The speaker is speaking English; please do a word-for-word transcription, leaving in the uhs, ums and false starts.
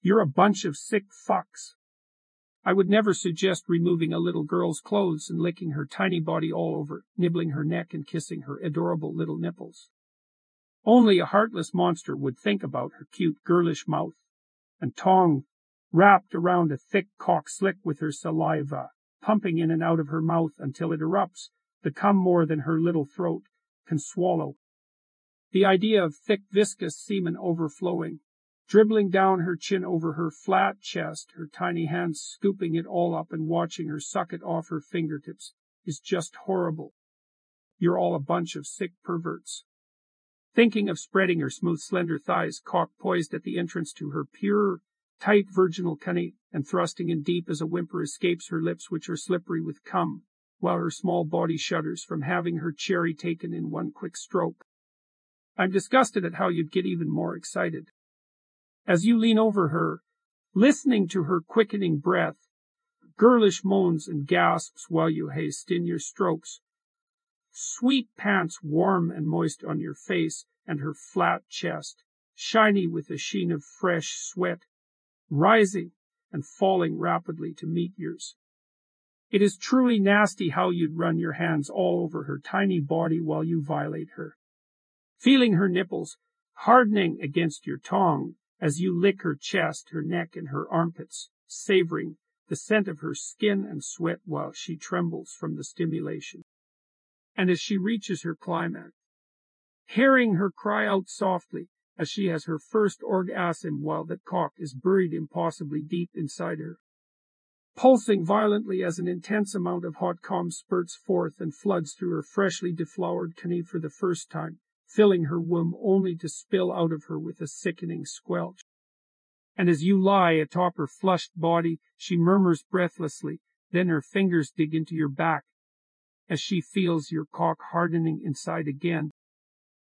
You're a bunch of sick fucks. I would never suggest removing a little girl's clothes and licking her tiny body all over, nibbling her neck and kissing her adorable little nipples. Only a heartless monster would think about her cute girlish mouth, and tongue wrapped around a thick cock slick with her saliva, pumping in and out of her mouth until it erupts, the cum more than her little throat can swallow. The idea of thick viscous semen overflowing, dribbling down her chin over her flat chest, her tiny hands scooping it all up and watching her suck it off her fingertips, is just horrible. You're all a bunch of sick perverts. Thinking of spreading her smooth slender thighs, cock poised at the entrance to her pure, tight virginal cunny, and thrusting in deep as a whimper escapes her lips which are slippery with cum, while her small body shudders from having her cherry taken in one quick stroke. I'm disgusted at how you'd get even more excited. As you lean over her, listening to her quickening breath, girlish moans and gasps while you haste in your strokes, sweet pants warm and moist on your face and her flat chest, shiny with a sheen of fresh sweat, rising and falling rapidly to meet yours. It is truly nasty how you'd run your hands all over her tiny body while you violate her, feeling her nipples hardening against your tongue as you lick her chest, her neck, and her armpits, savoring the scent of her skin and sweat while she trembles from the stimulation. And as she reaches her climax, hearing her cry out softly as she has her first orgasm while that cock is buried impossibly deep inside her, pulsing violently as an intense amount of hot cum spurts forth and floods through her freshly deflowered cunny for the first time, filling her womb only to spill out of her with a sickening squelch. And as you lie atop her flushed body, she murmurs breathlessly, then her fingers dig into your back, as she feels your cock hardening inside again,